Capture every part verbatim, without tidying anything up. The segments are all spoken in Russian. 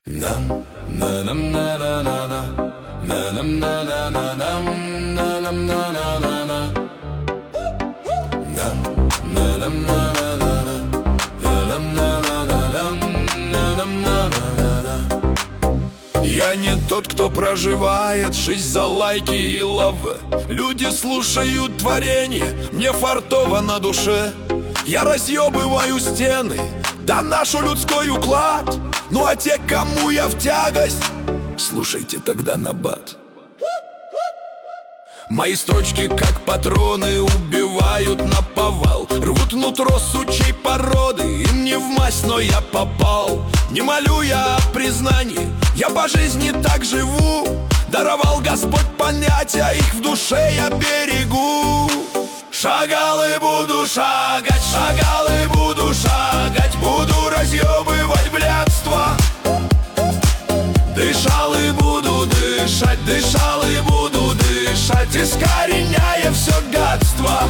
Нам на нам на на на на на нам на на на нам на нам на на на на нам на нам на на на на нам на на на нам на нам на на на. Я не тот, кто проживает жизнь за лайки и лавы. Люди слушают творение, мне фартово на душе. Я разъебываю стены, да нашу людской уклад. Ну а те, кому я в тягость, слушайте тогда набат. Мои строчки, как патроны, убивают наповал. Рвут нутро сучей породы, им не вмасть, но я попал. Не молю я о признании, я по жизни так живу. Даровал Господь понятия, их в душе я берегу. Шагал и буду шагать, шагал и буду шагать, буду разъебывать блядство. Дышал и буду дышать, дышал и буду дышать, искореняя все гадство.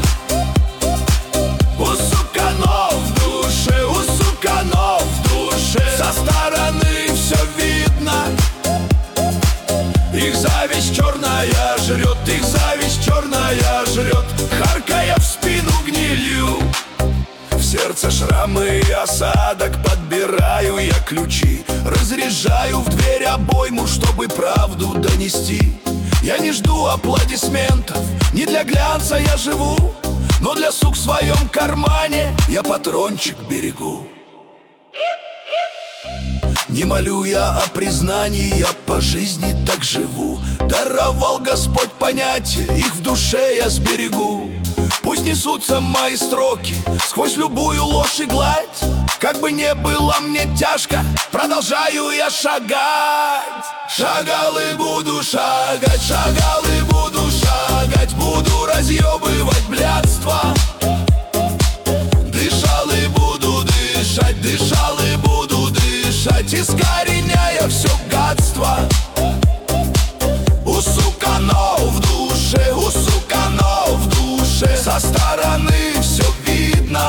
У суканов в душе, у суканов в душе, со стороны все видно. Их зависть черная жрет, их зависть черная жрет, харкая в спину гнилью. В сердце шрамы и осадок, подбираю я ключи, разряжаю в дверь обойму, чтобы правду донести. Я не жду аплодисментов, не для глянца я живу, но для сук в своем кармане я патрончик берегу. Не молю я о признании, я по жизни так живу. Даровал Господь понятия, их в душе я сберегу. Пусть несутся мои строки сквозь любую ложь и гладь. Как бы не было мне тяжко, продолжаю я шагать. Шагал и буду шагать, шагал и буду шагать, буду разъебывать блядство. Дышал и буду дышать, дышал и буду дышать, искореняя все гадство. У суканов в душе, у суканов в душе, со стороны все видно.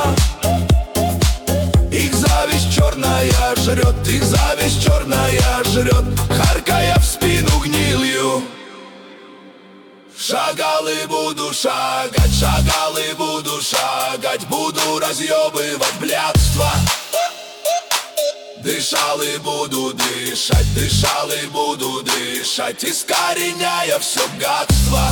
Их зависть черная жрет, их зависть черная жрет, харкая в спину гнилью. Шагал и буду шагать, шагал и буду шагать, буду разъебывать блядство. Дышал и буду дышать, дышал и буду дышать, искореняя все гадство.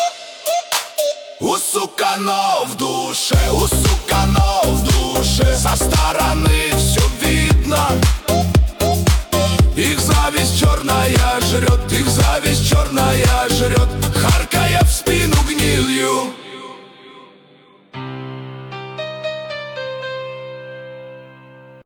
У суканов в душе, у суканов в душе, со стороны все видно. Их зависть черная жрет,